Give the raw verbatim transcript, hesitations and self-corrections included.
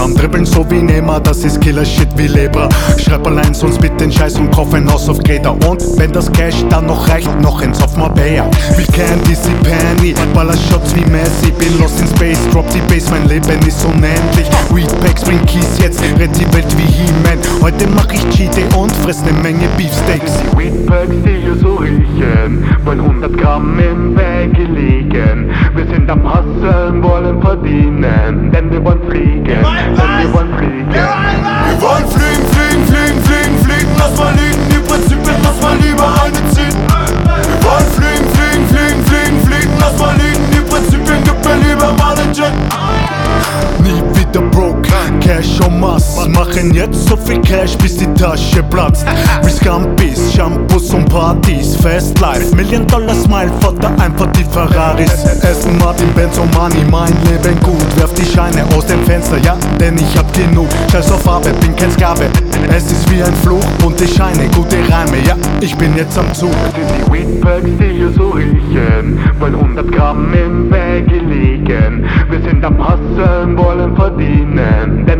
Am Dribbeln so wie Neymar, das ist Killer-Shit wie Leber. Schreib allein sonst mit den Scheiß und kauf ein Haus auf Greta. Und wenn das Cash dann noch reicht, noch eins auf Marbella. Will Candy, sie Penny, baller Shots wie Messi. Bin lost in Space, drop die Bass, mein Leben ist unendlich. Weedpacks, bring Keys, jetzt rett die Welt wie He-Man. Heute mach ich Cheat Day und fress ne Menge Beefsteaks. Die Weedpacks, die hier so riechen, wollen hundert Gramm im Baggy liegen. Wir sind am Hustlen, wollen verdienen, denn wir wollen fliegen, denn wir wollen fliegen. Wir wollen fliegen, fliegen, fliegen, fliegen, fliegen, lass mal liegen, die Prinzipien, lass mal lieber eine ziehen. Wir wollen fliegen, fliegen, fliegen, fliegen, fliegen, lass mal liegen, die Prinzipien, gib mir lieber mal einen Jet. Nie wieder broke, Cash en masse. Machen jetzt so viel Cash, bis die Tasche platzt. Wie Scampis, Shampoos und Partys, Fast Life, Million Dollar Smile, Vater einfach die Ferraris. Essen Martin Benz und Money, mein Leben gut. Werf die Scheine aus dem Fenster, ja, denn ich hab genug. Scheiß auf Arbeit, bin kein Sklave. Es ist wie ein Fluch, bunte Scheine, gute Reime, ja, ich bin jetzt am Zug. Die Weedpacks, die hier so riechen, wollen hundert Gramm im Baggy liegen. Wir sind am Hustlen, wollen verdienen, denn